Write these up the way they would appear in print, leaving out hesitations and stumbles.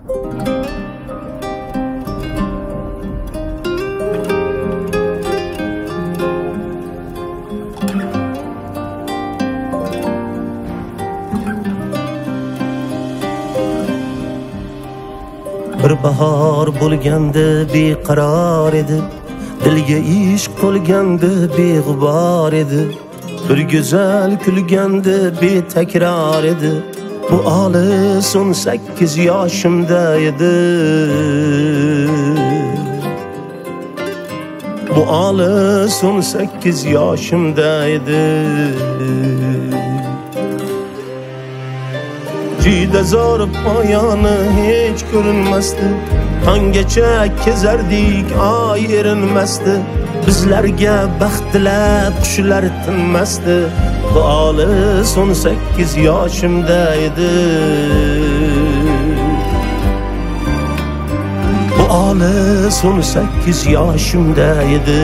Bir bahor bo'lganda beqaror edi, dilga ishq qo'lganda beg'ubor edi. Bir go'zal kulganda betakror edi. Bu olis 18 yoshimda edi. Bu olis 18 yoshimda edi. Juda zo'r poyoni hech ko'rinmasdi. Tonggacha kezardik, oy erinmasdi. Bizlarga baxt tilab qushlar tinmasdi. Bu olis 18 yoshimda edi. Bu olis 18 yoshimda edi.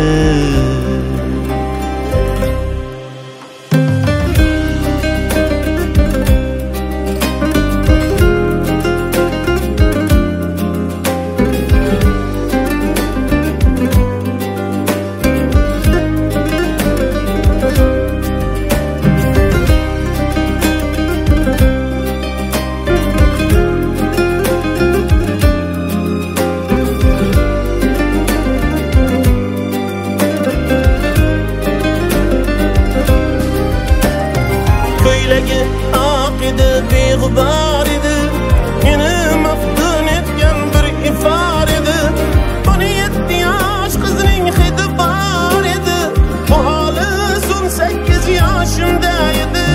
Ko'ylagi oq edi, beg'ubor edi. Meni maftun etgan bir ifor edi. 17 yosh qizning hidi bor edi. Bu olis 18 yoshimda edi.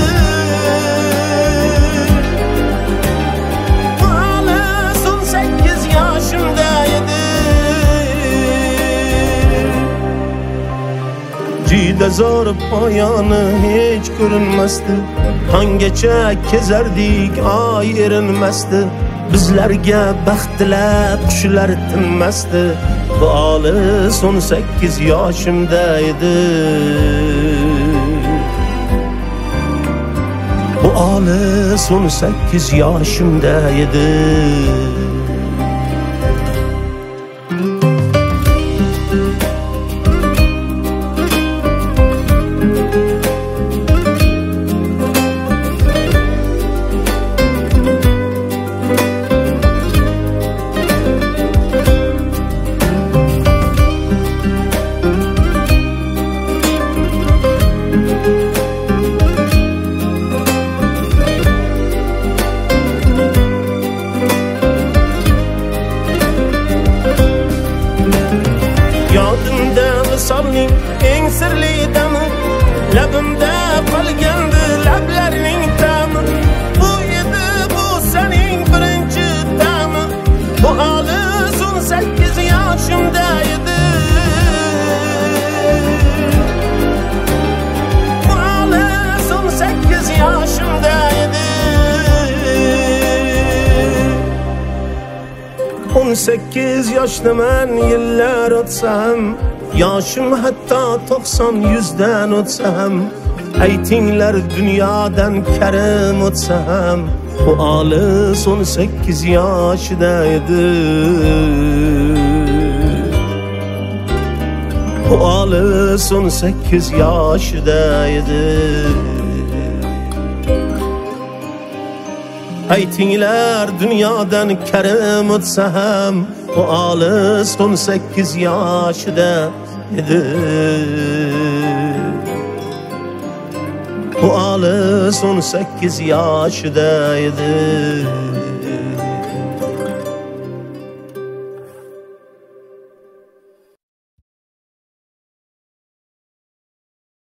Bu olis 18 yoshimda edi. Juda zo'r poyoni hech ko'rinmasdi. Tonggacha kezardik, oy erinmasdi. Bizlarga baxt tilab qushlar tinmasdi. Bu olis 18 yoshimda edi. Bu olis 18 yoshimda edi. Yodimda visolning eng sirli dami, labimda qolgandi lablarning ta'mi. Bu edi bu sening birinchi ta'mi. Bu olis 18 yoshimda edi. Bu olis 18 yoshimda edi. 18 yoshdaman, yillar o'tsam, yoshim hatto 90-100dan o'tsam. Aytinglar dunyodan karim o'tsam, bu olis 18 yoshida edi. Bu olis 18 yoshida edi. Aytinglar dunyodan karim o'tsam, bu olis 18 yoshida edi. Bu olis 18 yoshida edi.